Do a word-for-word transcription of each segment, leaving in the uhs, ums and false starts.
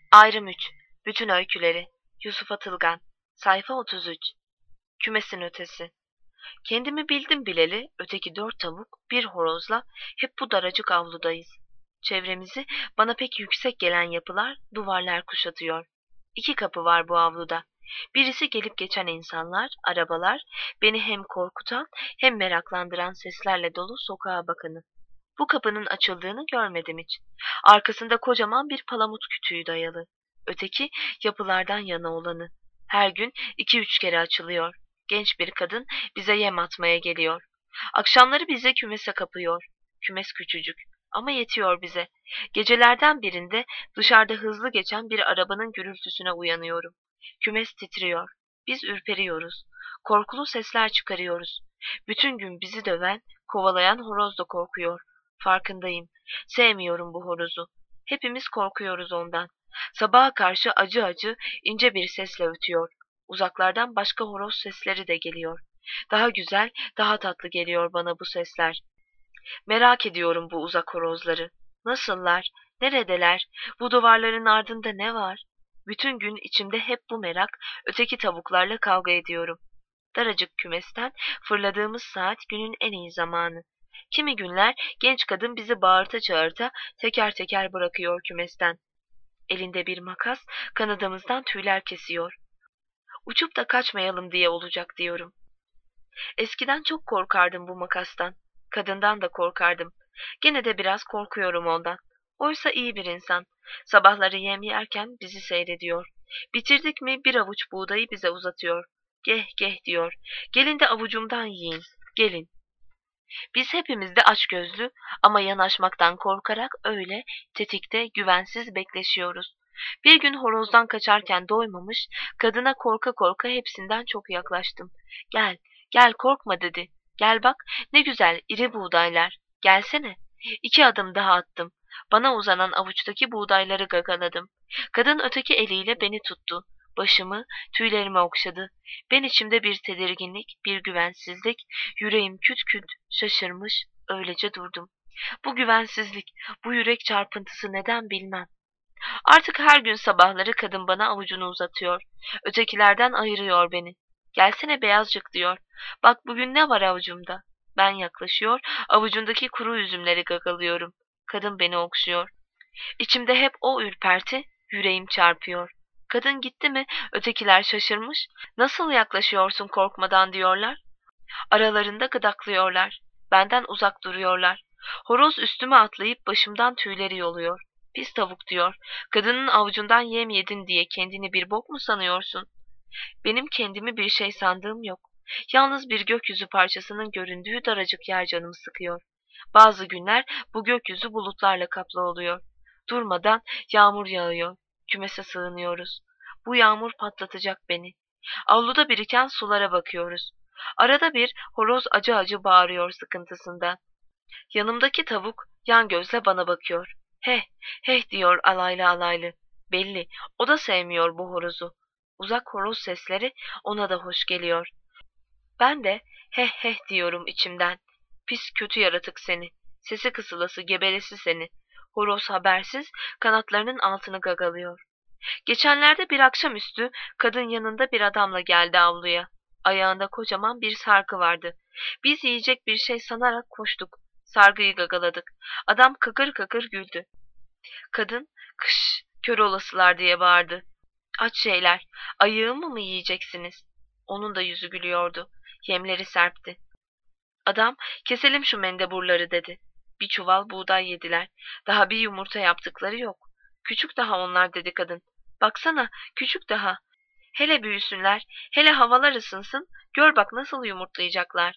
Ayrım üç. Bütün öyküleri. Yusuf Atılgan. Sayfa otuz üç. Kümesin ötesi. Kendimi bildim bileli öteki dört tavuk, bir horozla hep bu daracık avludayız. Çevremizi bana pek yüksek gelen yapılar, duvarlar kuşatıyor. İki kapı var bu avluda. Birisi gelip geçen insanlar, arabalar, beni hem korkutan hem meraklandıran seslerle dolu sokağa bakanı. Bu kapının açıldığını görmedim hiç. Arkasında kocaman bir palamut kütüğü dayalı. Öteki yapılardan yana olanı. Her gün iki üç kere açılıyor. Genç bir kadın bize yem atmaya geliyor. Akşamları bize kümese kapıyor. Kümes küçücük ama yetiyor bize. Gecelerden birinde dışarıda hızlı geçen bir arabanın gürültüsüne uyanıyorum. Kümes titriyor. Biz ürperiyoruz. Korkulu sesler çıkarıyoruz. Bütün gün bizi döven, kovalayan horoz da korkuyor. Farkındayım. Sevmiyorum bu horozu. Hepimiz korkuyoruz ondan. Sabaha karşı acı acı ince bir sesle ötüyor. Uzaklardan başka horoz sesleri de geliyor. Daha güzel, daha tatlı geliyor bana bu sesler. Merak ediyorum bu uzak horozları. Nasıllar? Neredeler? Bu duvarların ardında ne var? Bütün gün içimde hep bu merak, öteki tavuklarla kavga ediyorum. Daracık kümesten fırladığımız saat günün en iyi zamanı. Kimi günler genç kadın bizi bağırta çağırta teker teker bırakıyor kümesten. Elinde bir makas kanadımızdan tüyler kesiyor. Uçup da kaçmayalım diye olacak diyorum. Eskiden çok korkardım bu makastan. Kadından da korkardım. Gene de biraz korkuyorum ondan. Oysa iyi bir insan. Sabahları yem yerken bizi seyrediyor. Bitirdik mi bir avuç buğdayı bize uzatıyor. Geh geh diyor. Gelin de avucumdan yiyin. Gelin. Biz hepimiz de açgözlü ama yanaşmaktan korkarak öyle tetikte güvensiz bekleşiyoruz. Bir gün horozdan kaçarken doymamış, kadına korka korka hepsinden çok yaklaştım. Gel, gel korkma dedi. Gel bak ne güzel iri buğdaylar. Gelsene. İki adım daha attım. Bana uzanan avuçtaki buğdayları gagaladım. Kadın öteki eliyle beni tuttu. Başımı, tüylerimi okşadı. Ben içimde bir tedirginlik, bir güvensizlik, yüreğim küt küt şaşırmış, öylece durdum. Bu güvensizlik, bu yürek çarpıntısı neden bilmem. Artık her gün sabahları kadın bana avucunu uzatıyor. Ötekilerden ayırıyor beni. Gelsene beyazcık diyor. Bak bugün ne var avucumda. Ben yaklaşıyor, avucundaki kuru üzümleri gagalıyorum. Kadın beni okşuyor. İçimde hep o ürperti, yüreğim çarpıyor. Kadın gitti mi, ötekiler şaşırmış. Nasıl yaklaşıyorsun korkmadan diyorlar. Aralarında gıdaklıyorlar. Benden uzak duruyorlar. Horoz üstüme atlayıp başımdan tüyleri yoluyor. Pis tavuk diyor. Kadının avucundan yem yedin diye kendini bir bok mu sanıyorsun? Benim kendimi bir şey sandığım yok. Yalnız bir gökyüzü parçasının göründüğü daracık yer canımı sıkıyor. Bazı günler bu gökyüzü bulutlarla kaplı oluyor. Durmadan yağmur yağıyor. Kümese sığınıyoruz. Bu yağmur patlatacak beni. Avluda biriken sulara bakıyoruz. Arada bir horoz acı acı bağırıyor sıkıntısından. Yanımdaki tavuk yan gözle bana bakıyor. Heh, heh diyor alaylı alaylı. Belli, o da sevmiyor bu horozu. Uzak horoz sesleri ona da hoş geliyor. Ben de heh heh diyorum içimden. Pis kötü yaratık seni. Sesi kısılası gebelesi seni. Horoz habersiz kanatlarının altını gagalıyor. Geçenlerde bir akşamüstü kadın yanında bir adamla geldi avluya. Ayağında kocaman bir sargı vardı. Biz yiyecek bir şey sanarak koştuk. Sargıyı gagaladık. Adam kakır kakır güldü. Kadın kış kör olasılar diye bağırdı. Aç şeyler, ayağımı mı yiyeceksiniz? Onun da yüzü gülüyordu. Yemleri serpti. Adam keselim şu mendeburları dedi. Bir çuval buğday yediler. Daha bir yumurta yaptıkları yok. Küçük daha onlar dedi kadın. Baksana küçük daha. Hele büyüsünler, hele havalar ısınsın, gör bak nasıl yumurtlayacaklar.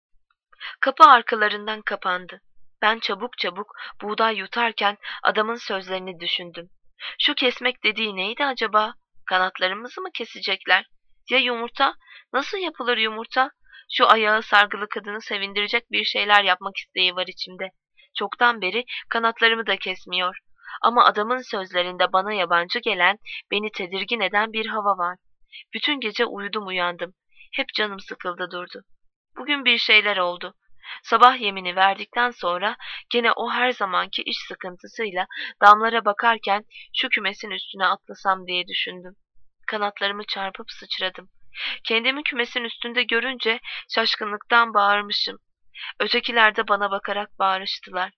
Kapı arkalarından kapandı. Ben çabuk çabuk buğday yutarken adamın sözlerini düşündüm. Şu kesmek dediği neydi acaba? Kanatlarımızı mı kesecekler? Ya yumurta? Nasıl yapılır yumurta? Şu ayağı sargılı kadını sevindirecek bir şeyler yapmak isteği var içimde. Çoktan beri kanatlarımı da kesmiyor. Ama adamın sözlerinde bana yabancı gelen, beni tedirgin eden bir hava var. Bütün gece uyudum uyandım. Hep canım sıkıldı durdu. Bugün bir şeyler oldu. Sabah yemini verdikten sonra gene o her zamanki iş sıkıntısıyla damlara bakarken şu kümesin üstüne atlasam diye düşündüm. Kanatlarımı çarpıp sıçradım. Kendimi kümesin üstünde görünce şaşkınlıktan bağırmışım. Ötekiler de bana bakarak bağırıştılar.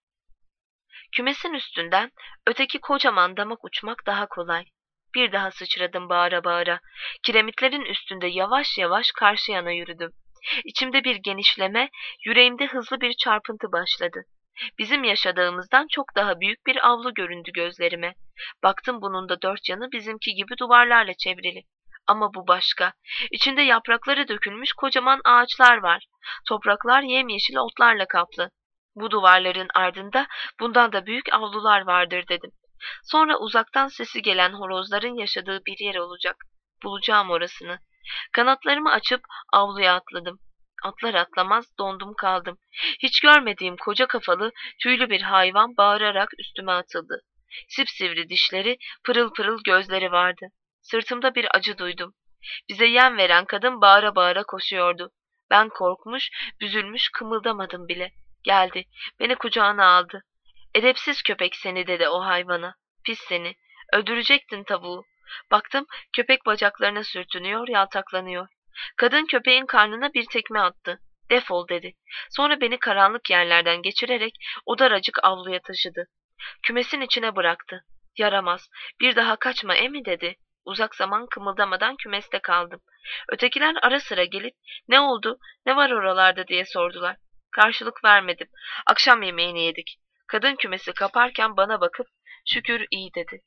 Kümesin üstünden öteki kocaman damak uçmak daha kolay. Bir daha sıçradım bağıra bağıra. Kiremitlerin üstünde yavaş yavaş karşı yana yürüdüm. İçimde bir genişleme, yüreğimde hızlı bir çarpıntı başladı. Bizim yaşadığımızdan çok daha büyük bir avlu göründü gözlerime. Baktım bunun da dört yanı bizimki gibi duvarlarla çevrili. Ama bu başka. İçinde yaprakları dökülmüş kocaman ağaçlar var. Topraklar yemyeşil otlarla kaplı. Bu duvarların ardında bundan da büyük avlular vardır dedim. Sonra uzaktan sesi gelen horozların yaşadığı bir yer olacak. Bulacağım orasını. Kanatlarımı açıp avluya atladım. Atlar atlamaz dondum kaldım. Hiç görmediğim koca kafalı, tüylü bir hayvan bağırarak üstüme atıldı. Sipsivri dişleri, pırıl pırıl gözleri vardı. Sırtımda bir acı duydum. Bize yem veren kadın bağıra bağıra koşuyordu. Ben korkmuş, büzülmüş kımıldamadım bile. Geldi, beni kucağına aldı. Edepsiz köpek seni dedi o hayvana. Pis seni, öldürecektin tavuğu. Baktım köpek bacaklarına sürtünüyor, yaltaklanıyor. Kadın köpeğin karnına bir tekme attı. Defol dedi. Sonra beni karanlık yerlerden geçirerek o daracık avluya taşıdı. Kümesin içine bıraktı. Yaramaz, bir daha kaçma emi dedi. Uzak zaman kımıldamadan kümeste kaldım. Ötekiler ara sıra gelip ne oldu, ne var oralarda diye sordular. Karşılık vermedim. Akşam yemeğini yedik. Kadın kümesi kaparken bana bakıp şükür iyi dedi.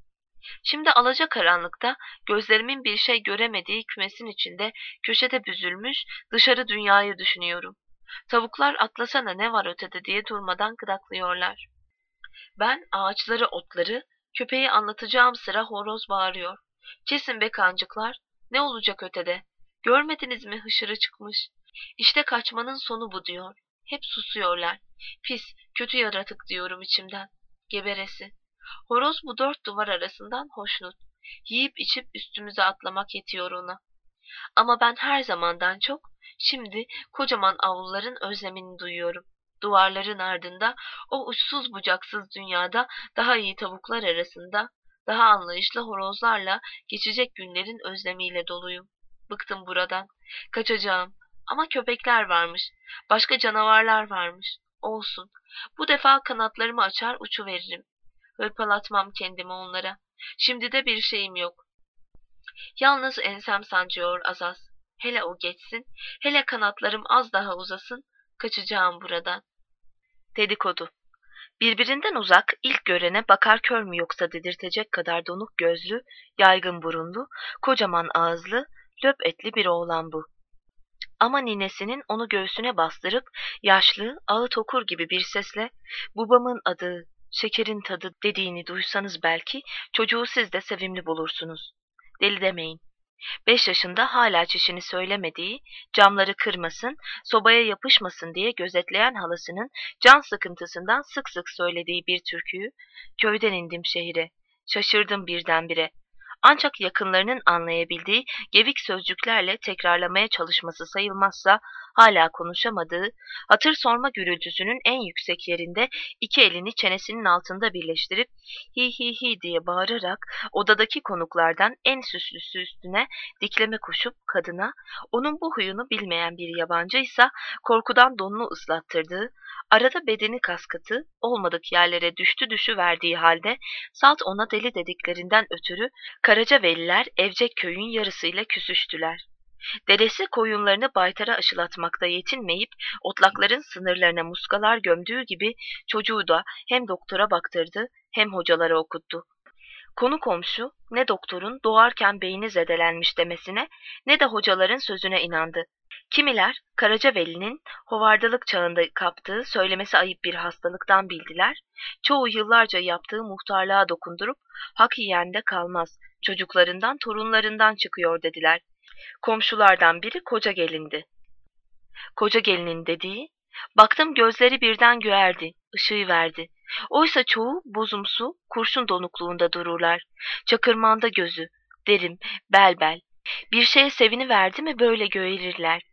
Şimdi alacakaranlıkta gözlerimin bir şey göremediği kümesin içinde köşede büzülmüş dışarı dünyayı düşünüyorum. Tavuklar atlasana ne var ötede diye durmadan gıdaklıyorlar. Ben ağaçları otları köpeği anlatacağım sıra horoz bağırıyor. Kesin be kancıklar, ne olacak ötede? Görmediniz mi hışırı çıkmış? İşte kaçmanın sonu bu diyor. Hep susuyorlar. Pis, kötü yaratık diyorum içimden. Geberesi. Horoz bu dört duvar arasından hoşnut. Yiyip içip üstümüze atlamak yetiyor ona. Ama ben her zamandan çok, şimdi kocaman avluların özlemini duyuyorum. Duvarların ardında, o uçsuz bucaksız dünyada daha iyi tavuklar arasında, daha anlayışlı horozlarla geçecek günlerin özlemiyle doluyum. Bıktım buradan. Kaçacağım. Ama köpekler varmış. Başka canavarlar varmış. Olsun. Bu defa kanatlarımı açar uçuveririm. Hırpalatmam kendimi onlara. Şimdi de bir şeyim yok. Yalnız ensem sancıyor az az. Hele o geçsin, hele kanatlarım az daha uzasın, kaçacağım buradan. Dedikodu. Birbirinden uzak, ilk görene bakar kör mü yoksa dedirtecek kadar donuk gözlü, yaygın burunlu, kocaman ağızlı, löp etli bir oğlan bu. Ama ninesinin onu göğsüne bastırıp, yaşlı, ağıt okur gibi bir sesle, babamın adı, şekerin tadı dediğini duysanız belki, çocuğu siz de sevimli bulursunuz. Deli demeyin. Beş yaşında hala çişini söylemediği, camları kırmasın, sobaya yapışmasın diye gözetleyen halasının can sıkıntısından sık sık söylediği bir türküyü, köyden indim şehire, şaşırdım birdenbire. Ancak yakınlarının anlayabildiği gevik sözcüklerle tekrarlamaya çalışması sayılmazsa, hala konuşamadığı, hatır sorma gürültüsünün en yüksek yerinde iki elini çenesinin altında birleştirip hi hi hi diye bağırarak odadaki konuklardan en süslüsü üstüne dikleme koşup kadına, onun bu huyunu bilmeyen bir yabancıysa korkudan donunu ıslattırdığı, arada bedeni kaskatı, olmadık yerlere düştü düşü verdiği halde salt ona deli dediklerinden ötürü Karacaveliler Evcek köyün yarısıyla küsüştüler. Dedesi koyunlarını baytara aşılatmakta yetinmeyip otlakların sınırlarına muskalar gömdüğü gibi çocuğu da hem doktora baktırdı hem hocalara okuttu. Konu komşu ne doktorun doğarken beyni zedelenmiş demesine ne de hocaların sözüne inandı. Kimiler Karacaveli'nin hovardalık çağında kaptığı söylemesi ayıp bir hastalıktan bildiler, çoğu yıllarca yaptığı muhtarlığa dokundurup hak yiyen de kalmaz, çocuklarından torunlarından çıkıyor dediler. Komşulardan biri koca gelindi. Koca gelinin dediği, baktım gözleri birden göğerdi, ışığı verdi. Oysa çoğu bozumsu, kurşun donukluğunda dururlar. Çakırmanda gözü, derim, bel bel. Bir şeye sevini verdi mi böyle göğerirler.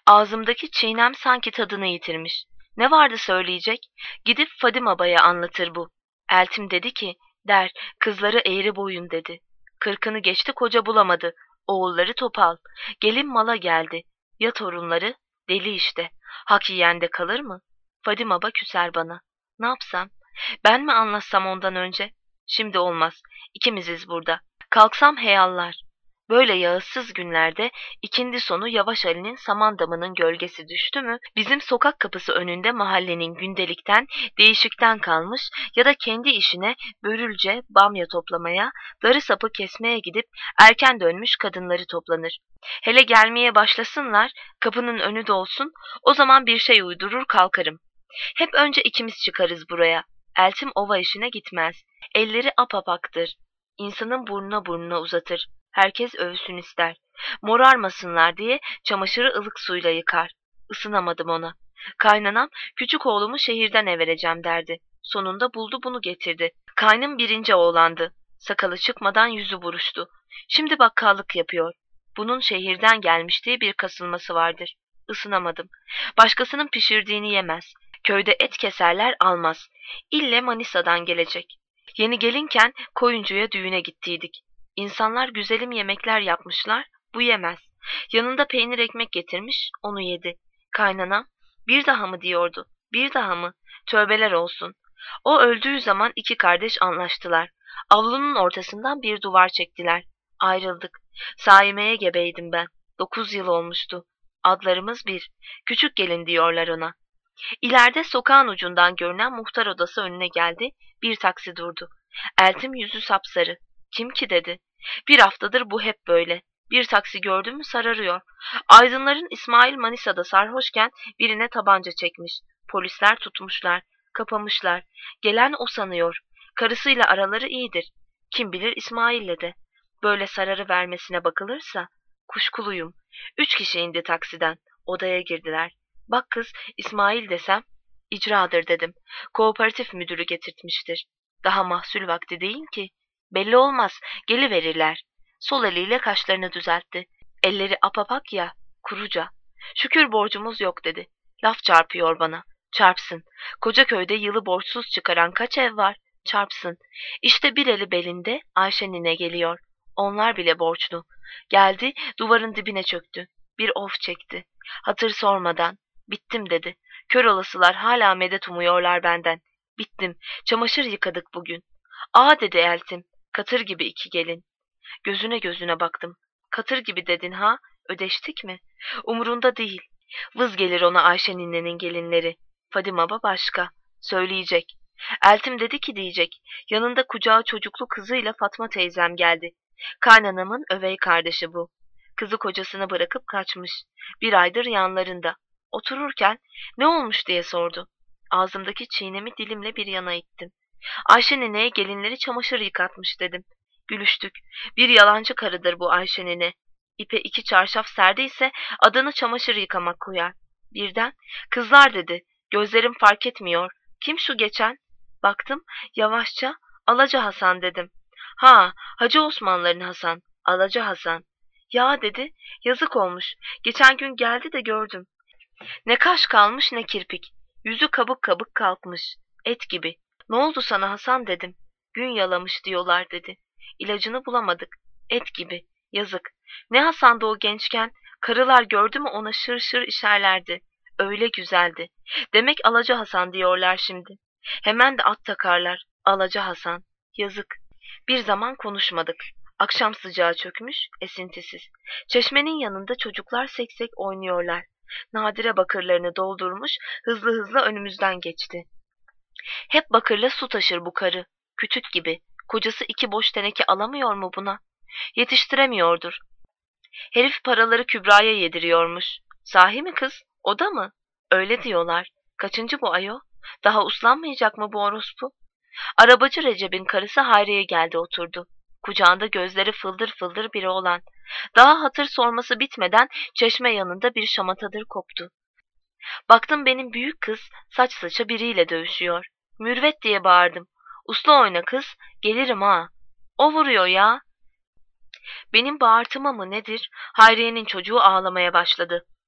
Ağzımdaki çiğnem sanki tadını yitirmiş. Ne vardı söyleyecek? Gidip Fadime Baya anlatır bu. Eltim dedi ki, der, kızları eğri boyun dedi. Kırkını geçti koca bulamadı. Oğulları topal. Gelin mala geldi. Ya torunları? Deli işte. Hak yiyende kalır mı? Fadime Ba küser bana. Ne yapsam? Ben mi anlatsam ondan önce? Şimdi olmaz. İkimiziz burada. Kalksam heyallar. Böyle yağızsız günlerde ikindi sonu Yavaş Ali'nin saman damının gölgesi düştü mü, bizim sokak kapısı önünde mahallenin gündelikten, değişikten kalmış ya da kendi işine börülce, bamya toplamaya, darı sapı kesmeye gidip erken dönmüş kadınları toplanır. Hele gelmeye başlasınlar, kapının önü dolsun, o zaman bir şey uydurur kalkarım. Hep önce ikimiz çıkarız buraya. Eltim ova işine gitmez. Elleri apapaktır. İnsanın burnuna burnuna uzatır. Herkes övsün ister. Morarmasınlar diye çamaşırı ılık suyla yıkar. Isınamadım ona. Kaynanam küçük oğlumu şehirden evereceğim derdi. Sonunda buldu bunu getirdi. Kaynım birinci oğlandı. Sakalı çıkmadan yüzü buruştu. Şimdi bakkallık yapıyor. Bunun şehirden gelmiş diye bir kasılması vardır. Isınamadım. Başkasının pişirdiğini yemez. Köyde et keserler almaz. İlle Manisa'dan gelecek. Yeni gelinken koyuncuya düğüne gittiydik. İnsanlar güzelim yemekler yapmışlar, bu yemez. Yanında peynir ekmek getirmiş, onu yedi. Kaynanam, bir daha mı diyordu, bir daha mı? Tövbeler olsun. O öldüğü zaman iki kardeş anlaştılar. Avlunun ortasından bir duvar çektiler. Ayrıldık. Saime'ye gebeydim ben. Dokuz yıl olmuştu. Adlarımız bir. Küçük gelin diyorlar ona. İleride sokağın ucundan görünen muhtar odası önüne geldi. Bir taksi durdu. Eltim yüzü sapsarı. Kim ki dedi. Bir haftadır bu hep böyle. Bir taksi gördü mü sararıyor. Aydınların İsmail Manisa'da sarhoşken birine tabanca çekmiş. Polisler tutmuşlar. Kapamışlar. Gelen o sanıyor. Karısıyla araları iyidir. Kim bilir İsmail'le de. Böyle sararı vermesine bakılırsa kuşkuluyum. Üç kişi indi taksiden. Odaya girdiler. Bak kız, İsmail desem, icradır dedim. Kooperatif müdürü getirtmiştir. Daha mahsul vakti değil ki. Belli olmaz, geliverirler. Sol eliyle kaşlarını düzeltti. Elleri apapak ya, kuruca. Şükür borcumuz yok dedi. Laf çarpıyor bana. Çarpsın. Koca köyde yılı borçsuz çıkaran kaç ev var? Çarpsın. İşte bir eli belinde Ayşe nine geliyor. Onlar bile borçlu. Geldi, duvarın dibine çöktü. Bir of çekti. Hatır sormadan. Bittim dedi. Kör olasılar hala medet umuyorlar benden. Bittim. Çamaşır yıkadık bugün. Aa dedi Eltim. Katır gibi iki gelin. Gözüne gözüne baktım. Katır gibi dedin ha? Ödeştik mi? Umurunda değil. Vız gelir ona Ayşe ninenin gelinleri. Fadime Ba başka. Söyleyecek. Eltim dedi ki diyecek. Yanında kucağı çocuklu kızıyla Fatma teyzem geldi. Kaynanamın övey kardeşi bu. Kızı kocasını bırakıp kaçmış. Bir aydır yanlarında. Otururken ne olmuş diye sordu. Ağzımdaki çiğnemi dilimle bir yana ittim. Ayşe nineye gelinleri çamaşır yıkatmış dedim. Gülüştük. Bir yalancı karıdır bu Ayşe nine. İpe iki çarşaf serdiyse adını çamaşır yıkamak koyar. Birden kızlar dedi. Gözlerim fark etmiyor. Kim şu geçen? Baktım yavaşça Alaca Hasan dedim. Ha, Hacı Osmanlıların Hasan. Alaca Hasan. Ya dedi, yazık olmuş. Geçen gün geldi de gördüm. Ne kaş kalmış ne kirpik. Yüzü kabuk kabuk kalkmış. Et gibi. Ne oldu sana Hasan dedim. Gün yalamış diyorlar dedi. İlacını bulamadık. Et gibi. Yazık. Ne Hasan'dı o gençken. Karılar gördü mü ona şır şır işerlerdi. Öyle güzeldi. Demek Alaca Hasan diyorlar şimdi. Hemen de at takarlar. Alaca Hasan. Yazık. Bir zaman konuşmadık. Akşam sıcağı çökmüş, esintisiz. Çeşmenin yanında çocuklar seksek oynuyorlar. Nadire bakırlarını doldurmuş, hızlı hızlı önümüzden geçti. Hep bakırla su taşır bu karı. Kütük gibi. Kocası iki boş teneke alamıyor mu buna? Yetiştiremiyordur. Herif paraları Kübra'ya yediriyormuş. Sahi mi kız? O da mı? Öyle diyorlar. Kaçıncı bu ayol? Daha uslanmayacak mı bu orospu? Arabacı Recep'in karısı Hayriye geldi oturdu. Kucağında gözleri fıldır fıldır biri olan. Daha hatır sorması bitmeden çeşme yanında bir şamatadır koptu. Baktım benim büyük kız saç saça biriyle dövüşüyor. Mürvet diye bağırdım. Uslu oyna kız, gelirim ha. O vuruyor ya. Benim bağırtıma mı nedir? Hayriye'nin çocuğu ağlamaya başladı.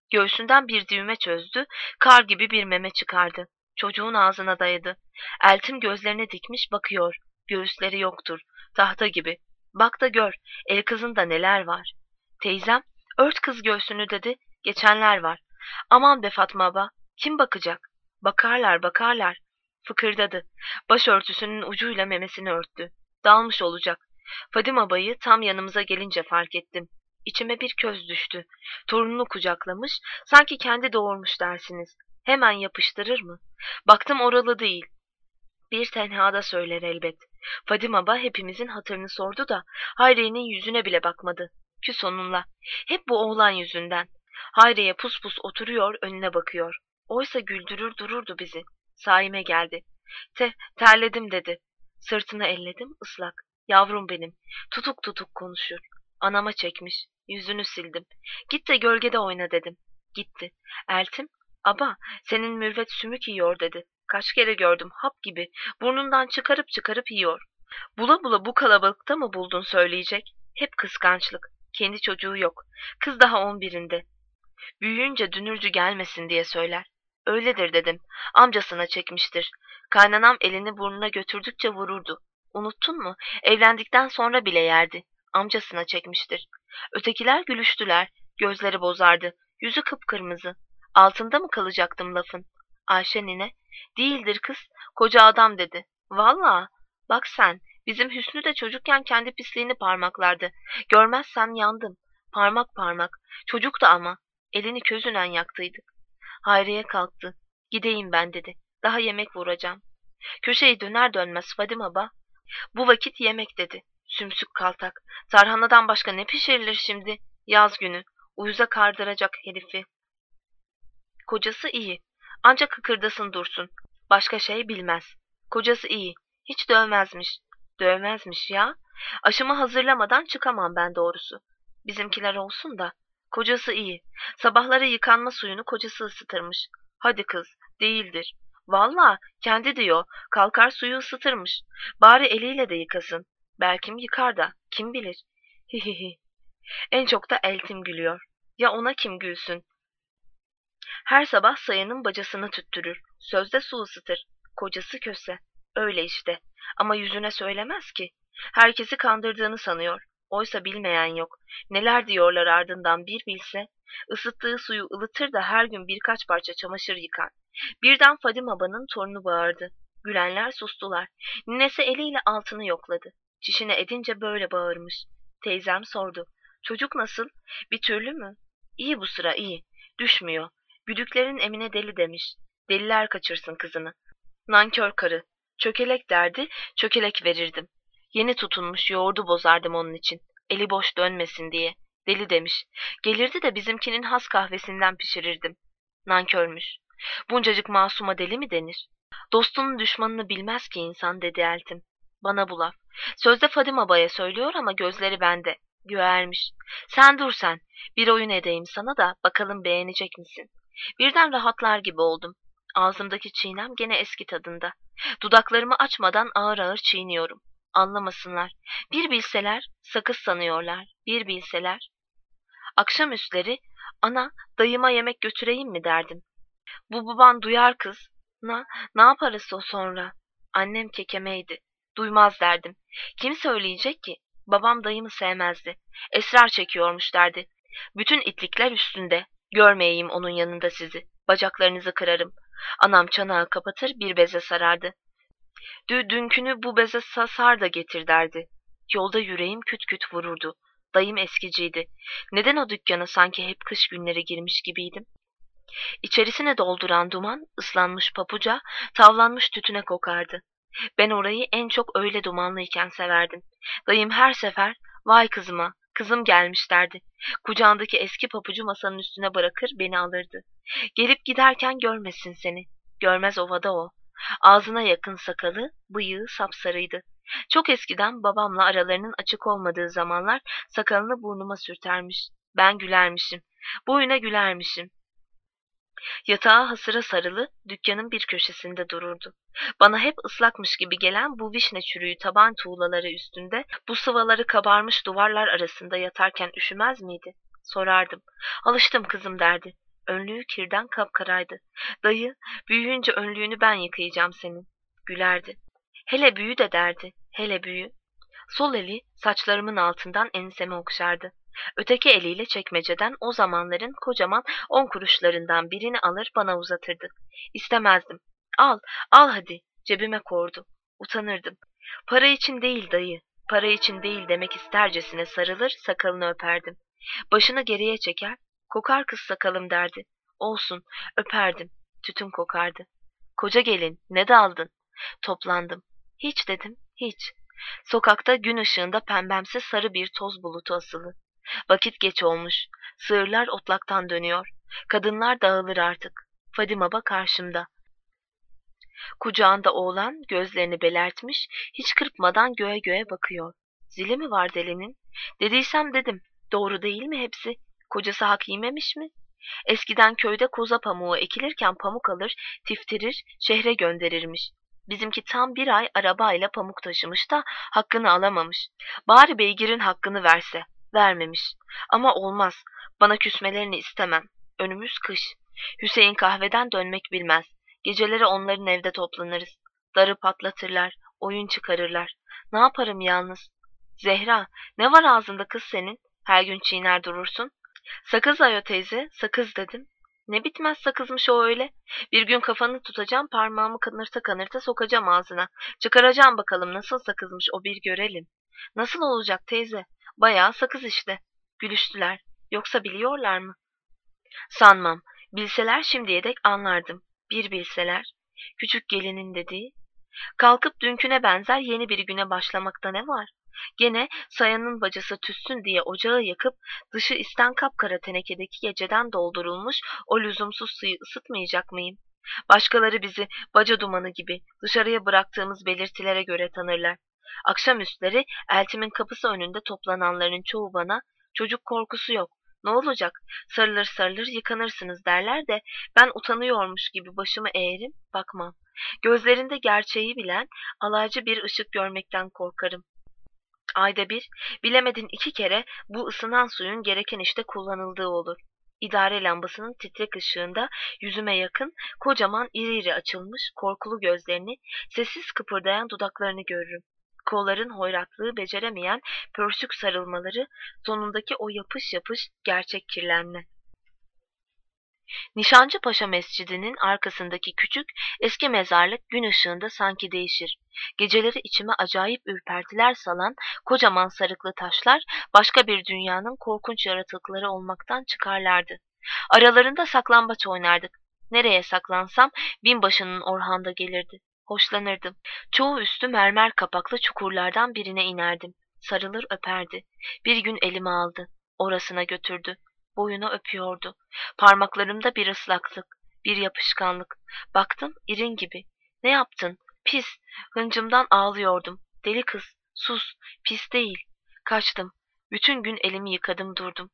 Göğsünden bir düğme çözdü, kar gibi bir meme çıkardı. Çocuğun ağzına dayadı. Eltim gözlerine dikmiş bakıyor. Göğüsleri yoktur. Tahta gibi. Bak da gör, el kızında neler var. Teyzem, ört kız göğsünü dedi, geçenler var. Aman be Fatma aba, kim bakacak? Bakarlar, bakarlar. Fıkırdadı. Başörtüsünün ucuyla memesini örttü. Dalmış olacak. Fadime abayı tam yanımıza gelince fark ettim. İçime bir köz düştü. Torununu kucaklamış, sanki kendi doğurmuş dersiniz. Hemen yapıştırır mı? Baktım oralı değil. Bir tenhada söyler elbet. Fadime aba hepimizin hatırını sordu da Hayriye'nin yüzüne bile bakmadı. Küs onunla. Hep bu oğlan yüzünden. Hayriye pus pus oturuyor, önüne bakıyor. Oysa güldürür dururdu bizi. Saime geldi. Te, terledim dedi. Sırtını elledim, ıslak. Yavrum benim. Tutuk tutuk konuşur. Anama çekmiş. Yüzünü sildim. Git de gölgede oyna dedim. Gitti. Eltim, aba senin mürvet sümük yiyor dedi. Kaç kere gördüm hap gibi. Burnundan çıkarıp çıkarıp yiyor. Bula bula bu kalabalıkta mı buldun söyleyecek? Hep kıskançlık. Kendi çocuğu yok. Kız daha on birinde. Büyüyünce dünürcü gelmesin diye söyler. Öyledir dedim. Amcasına çekmiştir. Kaynanam elini burnuna götürdükçe vururdu. Unuttun mu? Evlendikten sonra bile yerdi. Amcasına çekmiştir. Ötekiler gülüştüler. Gözleri bozardı. Yüzü kıpkırmızı. Altında mı kalacaktım lafın? Ayşe nine, değildir kız, koca adam dedi. Valla, bak sen, bizim Hüsnü de çocukken kendi pisliğini parmaklardı. Görmezsem yandım. Parmak parmak. Çocuk da ama. Elini közünen yaktıydık. Hayriye kalktı. Gideyim ben dedi. Daha yemek vuracağım. Köşeyi döner dönmez Fadime aba. Bu vakit yemek dedi. Sümsük kaltak. Tarhanadan başka ne pişirilir şimdi? Yaz günü. Uyuza kardıracak herifi. Kocası iyi. Ancak kıkırdasın dursun. Başka şey bilmez. Kocası iyi. Hiç dövmezmiş. Dövmezmiş ya. Aşımı hazırlamadan çıkamam ben doğrusu. Bizimkiler olsun da. Kocası iyi. Sabahları yıkanma suyunu kocası ısıtırmış. Hadi kız, değildir. Valla kendi diyor. Kalkar suyu ısıtırmış. Bari eliyle de yıkasın. Belkim yıkar da. Kim bilir. Hihihi. En çok da Eltim gülüyor. Ya ona kim gülsün? Her sabah sayanın bacasını tüttürür. Sözde su ısıtır. Kocası köse. Öyle işte. Ama yüzüne söylemez ki. Herkesi kandırdığını sanıyor. Oysa bilmeyen yok. Neler diyorlar ardından bir bilse. Isıttığı suyu ılıtır da her gün birkaç parça çamaşır yıkar. Birden Fadime abanın torunu bağırdı. Gülenler sustular. Ninesi eliyle altını yokladı. Çişine edince böyle bağırmış. Teyzem sordu. Çocuk nasıl? Bir türlü mü? İyi bu sıra iyi. Düşmüyor. Güdüklerin Emine deli demiş. Deliler kaçırsın kızını. Nankör karı. Çökelek derdi, çökelek verirdim. Yeni tutunmuş yoğurdu bozardım onun için. Eli boş dönmesin diye. Deli demiş. Gelirdi de bizimkinin has kahvesinden pişirirdim. Nankörmüş. Buncacık masuma deli mi denir? Dostunun düşmanını bilmez ki insan dedi Eltim. Bana bu laf. Sözde Fadime abaya söylüyor ama gözleri bende. Göğermiş. Sen dur sen. Bir oyun edeyim sana da bakalım beğenecek misin? Birden rahatlar gibi oldum. Ağzımdaki çiğnem gene eski tadında. Dudaklarımı açmadan ağır ağır çiğniyorum. Anlamasınlar. Bir bilseler sakız sanıyorlar. Bir bilseler. Akşamüstleri ana dayıma yemek götüreyim mi derdim. Bu baban duyar kız. Na, ne yaparız o sonra? Annem kekemeydi. Duymaz derdim. Kim söyleyecek ki? Babam dayımı sevmezdi. Esrar çekiyormuş derdi. Bütün itlikler üstünde. Görmeyeyim onun yanında sizi. Bacaklarınızı kırarım. Anam çanağı kapatır bir beze sarardı. Dü dünkünü bu beze sar da getir derdi. Yolda yüreğim küt küt vururdu. Dayım eskiciydi. Neden o dükkana sanki hep kış günleri girmiş gibiydim? İçerisine dolduran duman, ıslanmış papuca, tavlanmış tütüne kokardı. Ben orayı en çok öyle dumanlıyken severdim. Dayım her sefer, vay kızıma, kızım gelmiş derdi. Kucağındaki eski papucu masanın üstüne bırakır beni alırdı. Gelip giderken görmesin seni. Görmez ovada o. Ağzına yakın sakalı, bıyığı sapsarıydı. Çok eskiden babamla aralarının açık olmadığı zamanlar sakalını burnuma sürtermiş. Ben gülermişim. Boyuna gülermişim. Yatağa hasıra sarılı dükkanın bir köşesinde dururdu. Bana hep ıslakmış gibi gelen bu vişne çürüğü taban tuğlaları üstünde, bu sıvaları kabarmış duvarlar arasında yatarken üşümez miydi? Sorardım. Alıştım kızım derdi. Önlüğü kirden kapkaraydı. Dayı, büyüyünce önlüğünü ben yıkayacağım senin. Gülerdi. Hele büyü de derdi. Hele büyü. Sol eli saçlarımın altından ensemi okşardı. Öteki eliyle çekmeceden o zamanların kocaman on kuruşlarından birini alır bana uzatırdı. İstemezdim. Al, al hadi, cebime kordu. Utanırdım. Para için değil dayı, para için değil demek istercesine sarılır, sakalını öperdim. Başını geriye çeker, kokar kız sakalım derdi. Olsun, öperdim. Tütün kokardı. Koca gelin, ne daldın? Toplandım. Hiç dedim, hiç. Sokakta gün ışığında pembemsi sarı bir toz bulutu asılı. Vakit geç olmuş. Sığırlar otlaktan dönüyor. Kadınlar dağılır artık. Fadime Baba karşımda. Kucağında oğlan gözlerini belertmiş, hiç kırpmadan göğe göğe bakıyor. Zili mi var delinin? Dediysem dedim. Doğru değil mi hepsi? Kocası hak yememiş mi? Eskiden köyde koza pamuğu ekilirken pamuk alır, tiftirir, şehre gönderirmiş. Bizimki tam bir ay arabayla pamuk taşımış da hakkını alamamış. Bari beygirin hakkını verse. Vermemiş. Ama olmaz. Bana küsmelerini istemem. Önümüz kış. Hüseyin kahveden dönmek bilmez. Geceleri onların evde toplanırız. Darı patlatırlar, oyun çıkarırlar. Ne yaparım yalnız? Zehra, ne var ağzında kız senin? Her gün çiğner durursun. Sakız Ayo teyze, sakız dedim. Ne bitmez sakızmış o öyle. Bir gün kafanı tutacağım, parmağımı kanırta kanırta sokacağım ağzına. Çıkaracağım bakalım nasıl sakızmış o bir görelim. Nasıl olacak teyze? Bayağı sakız işte. Gülüştüler. Yoksa biliyorlar mı? Sanmam. Bilseler şimdiye dek anlardım. Bir bilseler. Küçük gelinin dediği. Kalkıp dünküne benzer yeni bir güne başlamakta ne var? Gene sayanın bacası tütsün diye ocağı yakıp dışı isten kapkara tenekedeki geceden doldurulmuş o lüzumsuz suyu ısıtmayacak mıyım? Başkaları bizi baca dumanı gibi dışarıya bıraktığımız belirtilere göre tanırlar. Akşamüstleri eltimin kapısı önünde toplananların çoğu bana çocuk korkusu yok. Ne olacak? Sarılır sarılır yıkanırsınız derler de ben utanıyormuş gibi başımı eğerim bakmam. Gözlerinde gerçeği bilen alaycı bir ışık görmekten korkarım. Ayda bir, bilemedin iki kere bu ısınan suyun gereken işte kullanıldığı olur. İdare lambasının titrek ışığında yüzüme yakın, kocaman iri iri açılmış korkulu gözlerini, sessiz kıpırdayan dudaklarını görürüm. Kolların hoyratlığı beceremeyen pörsük sarılmaları, sonundaki o yapış yapış gerçek kirlenme. Nişancıpaşa Mescidi'nin arkasındaki küçük, eski mezarlık gün ışığında sanki değişir. Geceleri içime acayip ürpertiler salan kocaman sarıklı taşlar başka bir dünyanın korkunç yaratıkları olmaktan çıkarlardı. Aralarında saklambaç oynardık. Nereye saklansam binbaşının Orhan'da gelirdi. Hoşlanırdım. Çoğu üstü mermer kapaklı çukurlardan birine inerdim. Sarılır öperdi. Bir gün elime aldı. Orasına götürdü. Boyuna öpüyordu. Parmaklarımda bir ıslaklık, bir yapışkanlık. Baktım irin gibi. Ne yaptın? Pis. Hıncımdan ağlıyordum. Deli kız, sus. Pis değil. Kaçtım. Bütün gün elimi yıkadım durdum.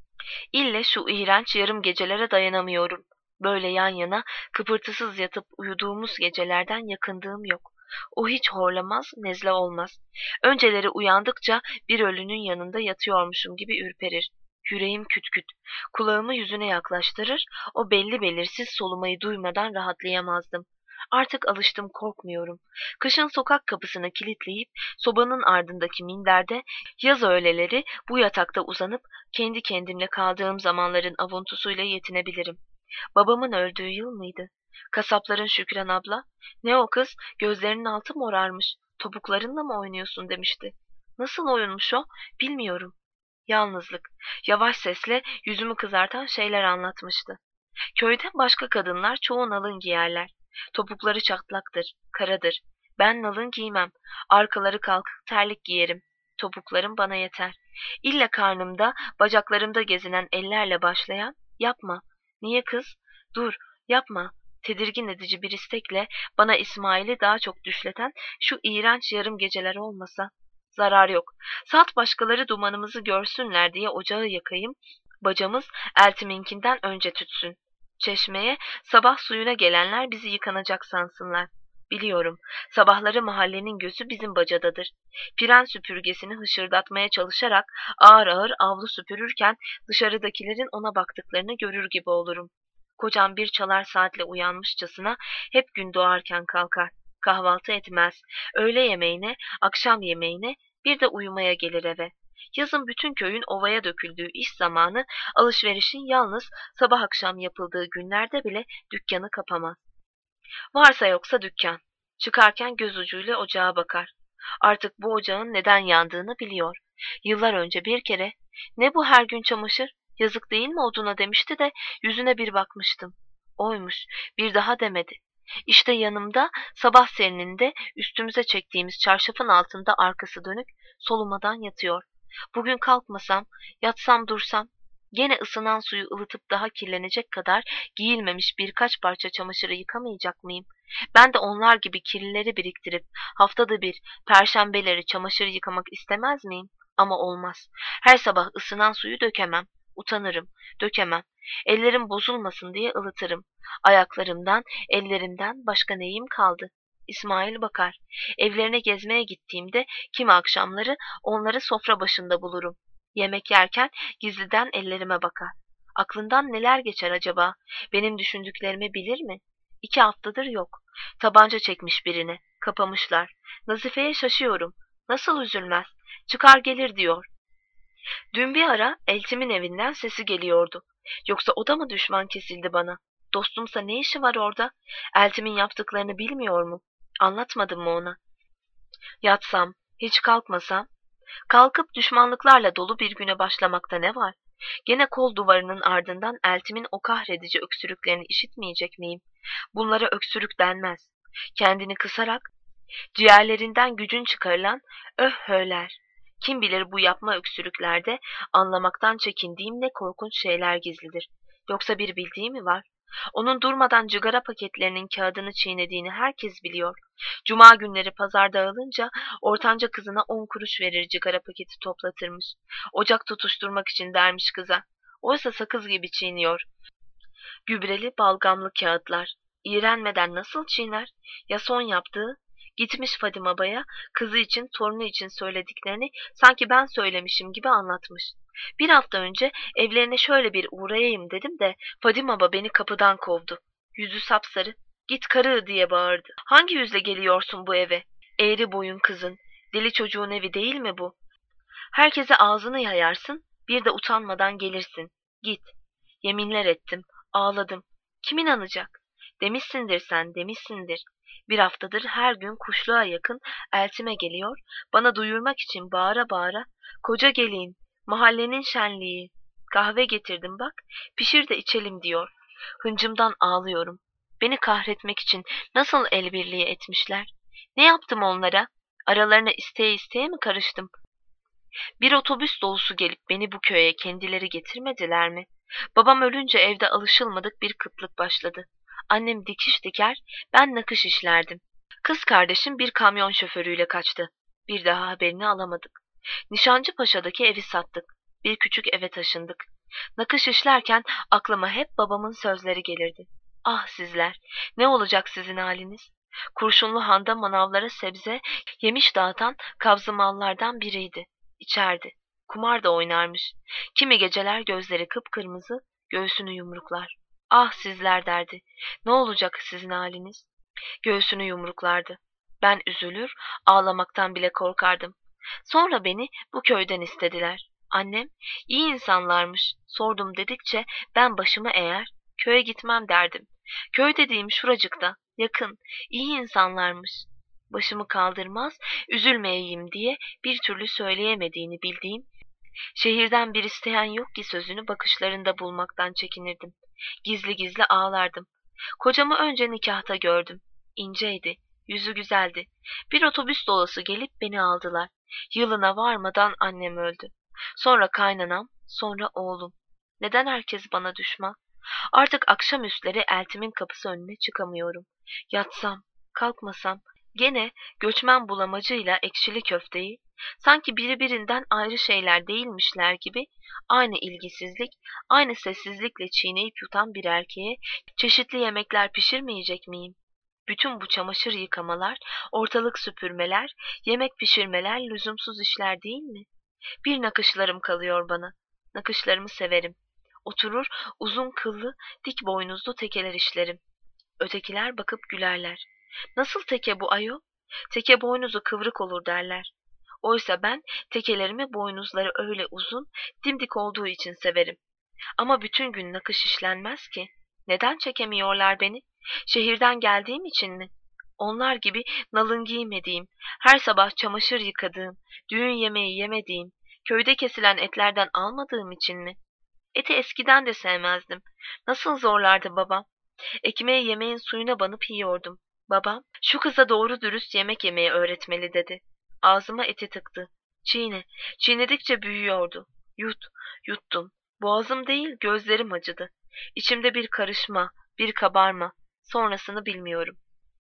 İlle şu iğrenç yarım gecelere dayanamıyorum. Böyle yan yana kıpırtısız yatıp uyuduğumuz gecelerden yakındığım yok. O hiç horlamaz, nezle olmaz. Önceleri uyandıkça bir ölünün yanında yatıyormuşum gibi ürperir. Yüreğim küt küt. Kulağımı yüzüne yaklaştırır, o belli belirsiz solumayı duymadan rahatlayamazdım. Artık alıştım, korkmuyorum. Kışın sokak kapısını kilitleyip sobanın ardındaki minderde, yaz öğleleri bu yatakta uzanıp kendi kendimle kaldığım zamanların avuntusuyla yetinebilirim. Babamın öldüğü yıl mıydı? Kasapların Şükran abla, ne o kız, gözlerinin altı morarmış, topuklarınla mı oynuyorsun demişti. Nasıl oyunmuş o, bilmiyorum. Yalnızlık, yavaş sesle yüzümü kızartan şeyler anlatmıştı. Köyde başka kadınlar çoğu nalın giyerler. Topukları çatlaktır, karadır. Ben nalın giymem. Arkaları kalkık terlik giyerim. Topuklarım bana yeter. İlle karnımda, bacaklarımda gezinen ellerle başlayan, yapma. Niye kız? Dur, yapma. Tedirgin edici bir istekle bana İsmail'i daha çok düşleten şu iğrenç yarım geceler olmasa. Zarar yok. Saat başkaları dumanımızı görsünler diye ocağı yakayım. Bacamız eltiminkinden önce tütsün. Çeşmeye sabah suyuna gelenler bizi yıkanacak sansınlar. Biliyorum, sabahları mahallenin gözü bizim bacadadır. Piren süpürgesini hışırdatmaya çalışarak ağır ağır avlu süpürürken dışarıdakilerin ona baktıklarını görür gibi olurum. Kocam bir çalar saatle uyanmışçasına hep gün doğarken kalkar. Kahvaltı etmez. Öğle yemeğine, akşam yemeğine, bir de uyumaya gelir eve. Yazın bütün köyün ovaya döküldüğü iş zamanı alışverişin yalnız sabah akşam yapıldığı günlerde bile dükkanı kapamaz. Varsa yoksa dükkan. Çıkarken göz ucuyla ocağa bakar. Artık bu ocağın neden yandığını biliyor. Yıllar önce bir kere "Ne bu her gün çamaşır? Yazık değil mi oduna?" demişti de yüzüne bir bakmıştım. Oymuş, bir daha demedi. İşte yanımda sabah serininde üstümüze çektiğimiz çarşafın altında arkası dönük solumadan yatıyor. Bugün kalkmasam, yatsam dursam gene ısınan suyu ılıtıp daha kirlenecek kadar giyilmemiş birkaç parça çamaşırı yıkamayacak mıyım? Ben de onlar gibi kirlileri biriktirip haftada bir perşembeleri çamaşır yıkamak istemez miyim? Ama olmaz. Her sabah ısınan suyu dökemem. Utanırım, dökemem. Ellerim bozulmasın diye ılıtırım. Ayaklarımdan, ellerimden başka neyim kaldı? İsmail bakar. Evlerine gezmeye gittiğimde kimi akşamları onları sofra başında bulurum. Yemek yerken gizliden ellerime bakar. Aklından neler geçer acaba? Benim düşündüklerimi bilir mi? İki haftadır yok. Tabanca çekmiş birine. Kapamışlar. Nazife'ye şaşıyorum. Nasıl üzülmez? Çıkar gelir diyor. Dün bir ara Eltim'in evinden sesi geliyordu. Yoksa o da mı düşman kesildi bana? Dostumsa ne işi var orada? Eltim'in yaptıklarını bilmiyor mu? Anlatmadım mı ona? Yatsam, hiç kalkmasam, kalkıp düşmanlıklarla dolu bir güne başlamakta ne var? Gene kol duvarının ardından Eltim'in o kahredici öksürüklerini işitmeyecek miyim? Bunlara öksürük denmez. Kendini kısarak ciğerlerinden gücün çıkarılan öh-höler. Kim bilir bu yapma öksürüklerde anlamaktan çekindiğim ne korkunç şeyler gizlidir. Yoksa bir bildiği mi var? Onun durmadan cigara paketlerinin kağıdını çiğnediğini herkes biliyor. Cuma günleri pazar dağılınca ortanca kızına on kuruş verir cigara paketi toplatırmış. Ocak tutuşturmak için dermiş kıza. Oysa sakız gibi çiğniyor. Gübreli balgamlı kağıtlar. İğrenmeden nasıl çiğner? Ya son yaptığı? Gitmiş Fadime Baya kızı için torunu için söylediklerini sanki ben söylemişim gibi anlatmış. Bir hafta önce evlerine şöyle bir uğrayayım dedim de Fadime Baba beni kapıdan kovdu. Yüzü sapsarı, "Git karı!" diye bağırdı. "Hangi yüzle geliyorsun bu eve? Eğri boyun kızın, deli çocuğun evi değil mi bu? Herkese ağzını yayarsın, bir de utanmadan gelirsin. Git." Yeminler ettim, ağladım. Kim inanacak? Demişsindir sen, demişsindir. Bir haftadır her gün kuşluğa yakın Eltime geliyor, bana duyurmak için bağıra bağıra, "Koca gelin, mahallenin şenliği, kahve getirdim bak, pişir de içelim," diyor. Hıncımdan ağlıyorum. Beni kahretmek için nasıl el birliği etmişler? Ne yaptım onlara? Aralarına isteye isteye mi karıştım? Bir otobüs dolusu gelip beni bu köye kendileri getirmediler mi? Babam ölünce evde alışılmadık bir kıtlık başladı. Annem dikiş diker, ben nakış işlerdim. Kız kardeşim bir kamyon şoförüyle kaçtı. Bir daha haberini alamadık. Nişancıpaşa'daki evi sattık. Bir küçük eve taşındık. Nakış işlerken aklıma hep babamın sözleri gelirdi. Ah sizler, ne olacak sizin haliniz? Kurşunlu Han'da manavlara sebze, yemiş dağıtan kabzı mallardan biriydi. İçerdi. Kumar da oynarmış. Kimi geceler gözleri kıpkırmızı, göğsünü yumruklar. Ah sizler derdi. Ne olacak sizin haliniz? Göğsünü yumruklardı. Ben üzülür, ağlamaktan bile korkardım. Sonra beni bu köyden istediler. Annem, iyi insanlarmış, sordum dedikçe ben başımı eğer, köye gitmem derdim. Köy dediğim şuracıkta, yakın, iyi insanlarmış. Başımı kaldırmaz, üzülmeyeyim diye bir türlü söyleyemediğini bildiğim, şehirden bir isteyen yok ki sözünü bakışlarında bulmaktan çekinirdim. Gizli gizli ağlardım. Kocamı önce nikahta gördüm. İnceydi, yüzü güzeldi. Bir otobüs dolusu gelip beni aldılar. Yılına varmadan annem öldü. Sonra kaynanam, sonra oğlum. Neden herkes bana düşman? Artık akşamüstleri Eltim'in kapısı önüne çıkamıyorum. Yatsam, kalkmasam, gene göçmen bulamacıyla ekşili köfteyi, sanki birbirinden ayrı şeyler değilmişler gibi aynı ilgisizlik, aynı sessizlikle çiğneyip yutan bir erkeğe çeşitli yemekler pişirmeyecek miyim? Bütün bu çamaşır yıkamalar, ortalık süpürmeler, yemek pişirmeler lüzumsuz işler değil mi? Bir nakışlarım kalıyor bana. Nakışlarımı severim. Oturur, uzun kıllı, dik boynuzlu tekeler işlerim. Ötekiler bakıp gülerler. Nasıl teke bu ayol? Teke boynuzu kıvrık olur derler. Oysa ben tekelerimi boynuzları öyle uzun, dimdik olduğu için severim. Ama bütün gün nakış işlenmez ki. Neden çekemiyorlar beni? Şehirden geldiğim için mi? Onlar gibi nalın giymediğim, her sabah çamaşır yıkadığım, düğün yemeği yemediğim, köyde kesilen etlerden almadığım için mi? Eti eskiden de sevmezdim. Nasıl zorlardı babam? Ekmeği yemeğin suyuna banıp yiyordum. Babam, şu kıza doğru dürüst yemek yemeyi öğretmeli dedi. Ağzıma eti tıktı. Çiğne, çiğnedikçe büyüyordu. Yut, yuttum. Boğazım değil, gözlerim acıdı. İçimde bir karışma, bir kabarma. Sonrasını bilmiyorum.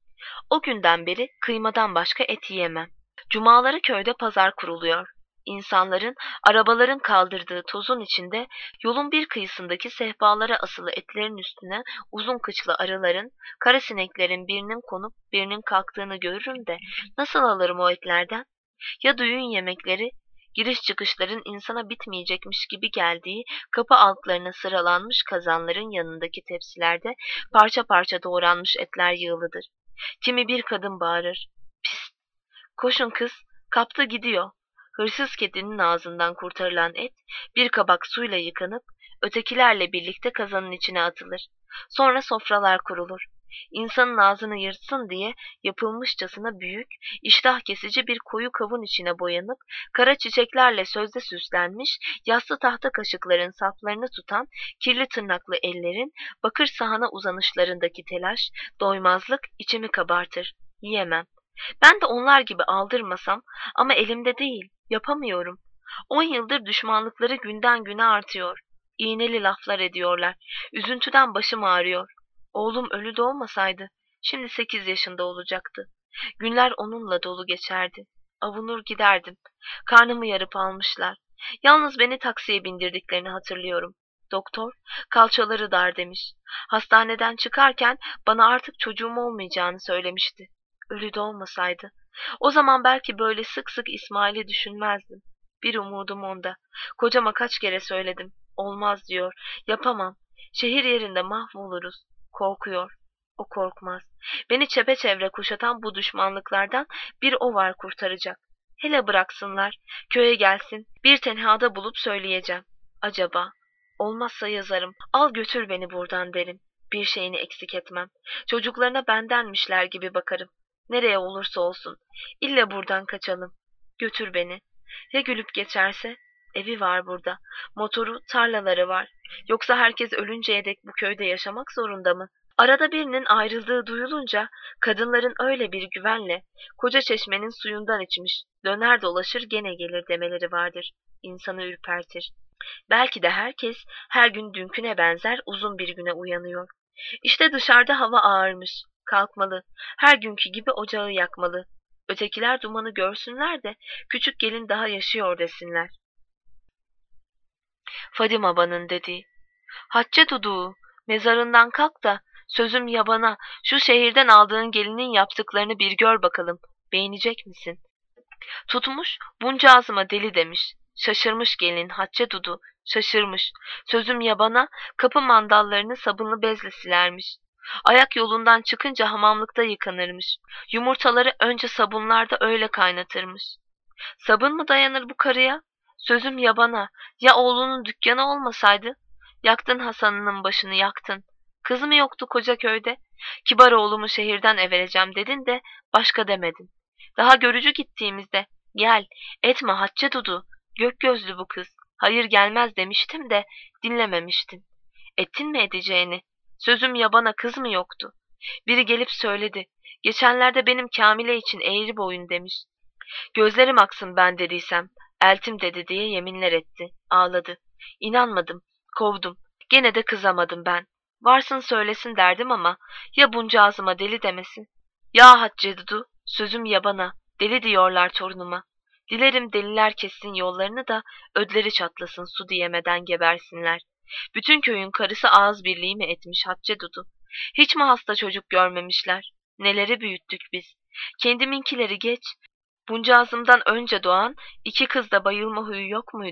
O günden beri kıymadan başka et yiyemem. Cumaları köyde pazar kuruluyor. İnsanların, arabaların kaldırdığı tozun içinde yolun bir kıyısındaki sehpalara asılı etlerin üstüne uzun kıçlı arıların, kara sineklerin birinin konup birinin kalktığını görürüm de nasıl alırım o etlerden? Ya düğün yemekleri, giriş çıkışların insana bitmeyecekmiş gibi geldiği kapı altlarına sıralanmış kazanların yanındaki tepsilerde parça parça doğranmış etler yığılıdır. Kimi bir kadın bağırır. Pis! Koşun kız, kaptı gidiyor. Hırsız kedinin ağzından kurtarılan et, bir kabak suyla yıkanıp, ötekilerle birlikte kazanın içine atılır. Sonra sofralar kurulur. İnsanın ağzını yırtsın diye yapılmışçasına büyük, iştah kesici bir koyu kavun içine boyanıp, kara çiçeklerle sözde süslenmiş, yassı tahta kaşıkların saflarını tutan, kirli tırnaklı ellerin, bakır sahana uzanışlarındaki telaş, doymazlık içimi kabartır. Yiyemem. Ben de onlar gibi aldırmasam ama elimde değil, yapamıyorum. On yıldır düşmanlıkları günden güne artıyor. İğneli laflar ediyorlar. Üzüntüden başım ağrıyor. Oğlum ölü doğmasaydı, şimdi sekiz yaşında olacaktı. Günler onunla dolu geçerdi. Avunur giderdim. Karnımı yarıp almışlar. Yalnız beni taksiye bindirdiklerini hatırlıyorum. Doktor, kalçaları dar demiş. Hastaneden çıkarken bana artık çocuğum olmayacağını söylemişti. Ölü de olmasaydı. O zaman belki böyle sık sık İsmail'i düşünmezdim. Bir umudum onda. Kocama kaç kere söyledim. Olmaz diyor. Yapamam. Şehir yerinde mahvoluruz. Korkuyor. O korkmaz. Beni çepeçevre kuşatan bu düşmanlıklardan bir o var kurtaracak. Hele bıraksınlar. Köye gelsin. Bir tenhada bulup söyleyeceğim. Acaba? Olmazsa yazarım. Al götür beni buradan derim. Bir şeyini eksik etmem. Çocuklarına bendenmişler gibi bakarım. Nereye olursa olsun. İlle buradan kaçalım. Götür beni. Ya gülüp geçerse? Evi var burada. Motoru, tarlaları var. Yoksa herkes ölünceye dek bu köyde yaşamak zorunda mı? Arada birinin ayrıldığı duyulunca kadınların öyle bir güvenle koca çeşmenin suyundan içmiş, döner dolaşır gene gelir demeleri vardır. İnsanı ürpertir. Belki de herkes her gün dünküne benzer uzun bir güne uyanıyor. İşte dışarıda hava ağarmış. Kalkmalı. Her günkü gibi ocağı yakmalı. Ötekiler dumanı görsünler de küçük gelin daha yaşıyor desinler. Fadime Baba'nın dediği. Hatice Dudu, mezarından kalk da sözüm yabana şu şehirden aldığın gelinin yaptıklarını bir gör bakalım. Beğenecek misin? Tutmuş, buncağızıma deli demiş. Şaşırmış gelin Hatice Dudu, şaşırmış. Sözüm yabana kapı mandallarını sabunlu bezle silermiş. Ayak yolundan çıkınca hamamlıkta yıkanırmış. Yumurtaları önce sabunlarda öyle kaynatırmış. Sabun mu dayanır bu karıya? Sözüm yabana, ya oğlunun dükkanı olmasaydı? Yaktın Hasan'ının başını yaktın. Kız mı yoktu koca köyde? Kibar oğlumu şehirden evereceğim dedin de başka demedin. Daha görücü gittiğimizde gel etme Hatice Dudu, gök gözlü bu kız, hayır gelmez demiştim de dinlememiştin. Ettin mi edeceğini? Sözüm yabana kız mı yoktu? Biri gelip söyledi. Geçenlerde benim Kamile için eğri boyun demiş. Gözlerim aksın ben dediysem, eltim dedi diye yeminler etti. Ağladı. İnanmadım, kovdum. Gene de kızamadım ben. Varsın söylesin derdim ama ya buncağızıma deli demesin. Ya Hatice Dudu, sözüm yabana, deli diyorlar torunuma. Dilerim deliler kessin yollarını da ödleri çatlasın su diyemeden gebersinler. Bütün köyün karısı ağız birliği mi etmiş Hatice Dudu? Hiç mi hasta çocuk görmemişler? Neleri büyüttük biz? Kendiminkileri geç. Buncağızımdan önce doğan iki kız da bayılma huyu yok muydu?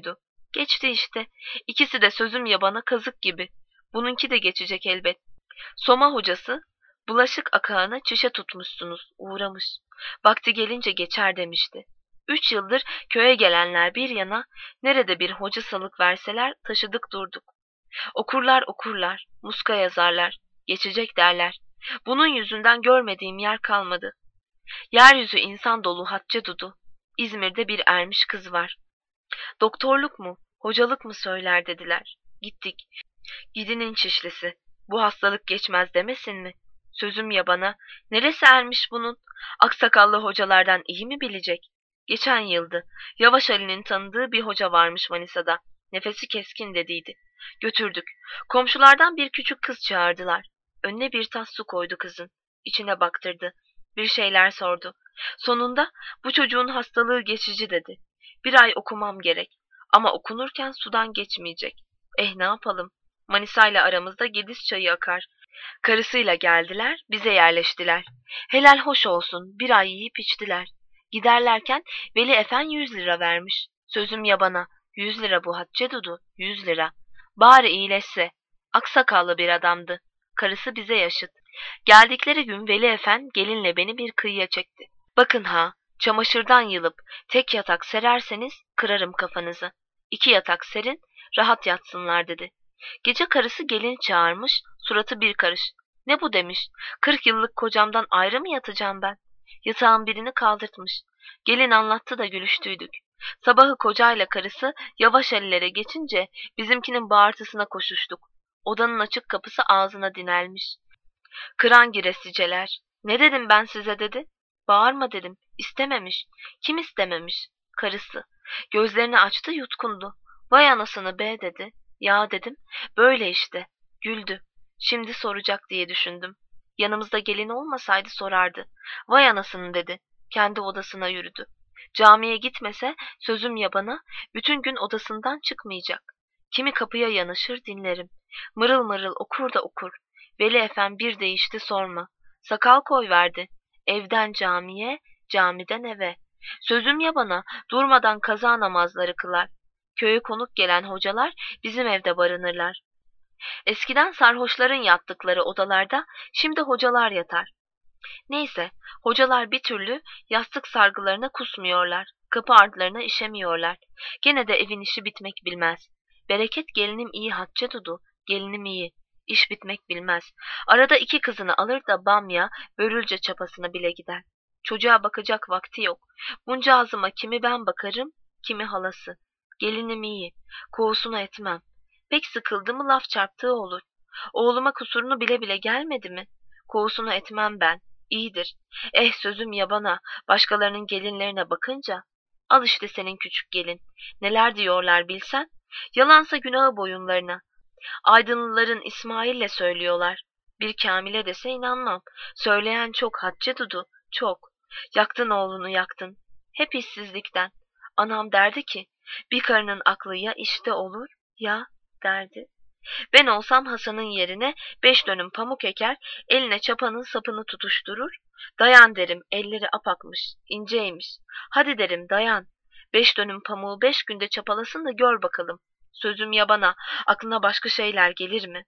Geçti işte. İkisi de sözüm yabana kazık gibi. Bununki de geçecek elbet. Soma hocası, bulaşık akağına çişe tutmuşsunuz, uğramış. Vakti gelince geçer demişti. Üç yıldır köye gelenler bir yana, nerede bir hoca salık verseler taşıdık durduk. Okurlar okurlar, muska yazarlar, geçecek derler. Bunun yüzünden görmediğim yer kalmadı. Yeryüzü insan dolu Hatice Dudu. İzmir'de bir ermiş kız var. Doktorluk mu, hocalık mı söyler dediler. Gittik. Gidinin çişlisi. Bu hastalık geçmez demesin mi? Sözüm yabana. Neresi ermiş bunun? Aksakallı hocalardan iyi mi bilecek? Geçen yıldı. Yavaş Ali'nin tanıdığı bir hoca varmış Manisa'da. Nefesi keskin dediydi. Götürdük. Komşulardan bir küçük kız çağırdılar. Önüne bir tas su koydu kızın. İçine baktırdı. Bir şeyler sordu. Sonunda bu çocuğun hastalığı geçici dedi. Bir ay okumam gerek. Ama okunurken sudan geçmeyecek. Eh ne yapalım? Manisa ile aramızda Gediz çayı akar. Karısıyla geldiler, bize yerleştiler. Helal hoş olsun, bir ay yiyip içtiler. Giderlerken Veli Efendi yüz lira vermiş. Sözüm yabana, yüz lira bu Hatice Dudu, yüz lira. Bari iyileşse. Aksakallı bir adamdı. Karısı bize yaşıt. Geldikleri gün Veli Efendi gelinle beni bir kıyıya çekti. Bakın ha, çamaşırdan yılıp tek yatak sererseniz kırarım kafanızı. İki yatak serin, rahat yatsınlar dedi. Gece karısı gelin çağırmış, suratı bir karış. Ne bu demiş, kırk yıllık kocamdan ayrı mı yatacağım ben? Yatağın birini kaldırtmış. Gelin anlattı da gülüştüydük. Sabahı kocayla karısı yavaş ellere geçince bizimkinin bağırtısına koşuştuk. Odanın açık kapısı ağzına dinelmiş. Kıran giresiceler. Ne dedim ben size dedi. Bağırma dedim. İstememiş. Kim istememiş? Karısı. Gözlerini açtı yutkundu. Vay anasını be dedi. Ya dedim. Böyle işte. Güldü. Şimdi soracak diye düşündüm. Yanımızda gelin olmasaydı sorardı. Vay anasını dedi. Kendi odasına yürüdü. Camiye gitmese sözüm yabana bütün gün odasından çıkmayacak. Kimi kapıya yanaşır dinlerim. Mırıl mırıl okur da okur. Veli Efendi bir değişti sorma. Sakal koyverdi. Evden camiye, camiden eve. Sözüm yabana durmadan kaza namazları kılar. Köye konuk gelen hocalar bizim evde barınırlar. Eskiden sarhoşların yattıkları odalarda şimdi hocalar yatar. Neyse, hocalar bir türlü yastık sargılarına kusmuyorlar. Kapı ardlarına işemiyorlar. Gene de evin işi bitmek bilmez. Bereket gelinim iyi Hatice Dudu, gelinim iyi. İş bitmek bilmez. Arada iki kızını alır da bamya, börülce çapasına bile gider. Çocuğa bakacak vakti yok. Buncağızıma kimi ben bakarım, kimi halası. Gelinim iyi. Kovusunu etmem. Pek sıkıldı mı laf çarptığı olur. Oğluma kusurunu bile bile gelmedi mi? Kovusunu etmem ben. İyidir. Eh sözüm yabana, başkalarının gelinlerine bakınca. Al işte senin küçük gelin. Neler diyorlar bilsen. Yalansa günahı boyunlarına. Aydınlıların İsmail'le söylüyorlar. Bir Kamil'e dese inanmam. Söyleyen çok Hatice Dudu, çok. Yaktın oğlunu yaktın. Hep işsizlikten. Anam derdi ki, bir karının aklı ya işte olur, ya derdi. Ben olsam Hasan'ın yerine beş dönüm pamuk eker, eline çapanın sapını tutuşturur. Dayan derim, elleri apakmış, inceymiş. Hadi derim dayan. Beş dönüm pamuğu beş günde çapalasın da gör bakalım. Sözüm yabana, aklına başka şeyler gelir mi?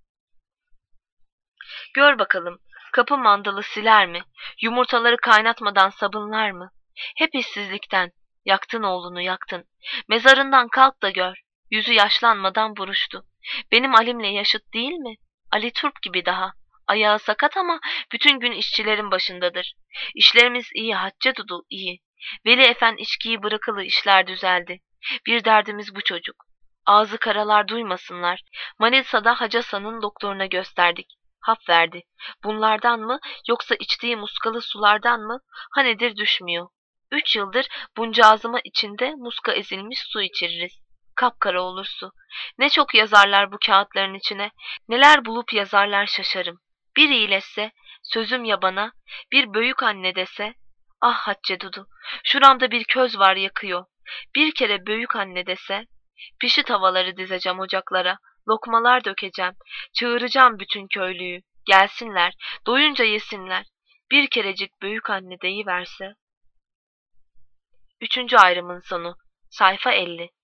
Gör bakalım, kapı mandalı siler mi? Yumurtaları kaynatmadan sabunlar mı? Hep işsizlikten. Yaktın oğlunu yaktın. Mezarından kalk da gör. Yüzü yaşlanmadan buruştu. Benim Alim'le yaşıt değil mi? Ali Turp gibi daha. Ayağı sakat ama bütün gün işçilerin başındadır. İşlerimiz iyi Hatice Dudu, iyi. Veli Efendi içkiyi bırakalı işler düzeldi. Bir derdimiz bu çocuk. Ağzı karalar duymasınlar. Manisa'da Hacı Hasan'ın doktoruna gösterdik. Hap verdi. Bunlardan mı yoksa içtiği muskalı sulardan mı? Ha nedir düşmüyor. Üç yıldır buncağızıma içinde muska ezilmiş su içiririz. Kapkara olur su. Ne çok yazarlar bu kağıtların içine. Neler bulup yazarlar şaşarım. Bir iyileşse, sözüm yabana, bir büyük anne dese, ah Hatice Dudu, şuramda bir köz var yakıyor. Bir kere büyük anne dese, pişi tavaları dizeceğim ocaklara, lokmalar dökeceğim, çığıracağım bütün köylüyü, gelsinler, doyunca yesinler. Bir kerecik büyük anne deyiverse. Üçüncü ayrımın sonu. Sayfa elli.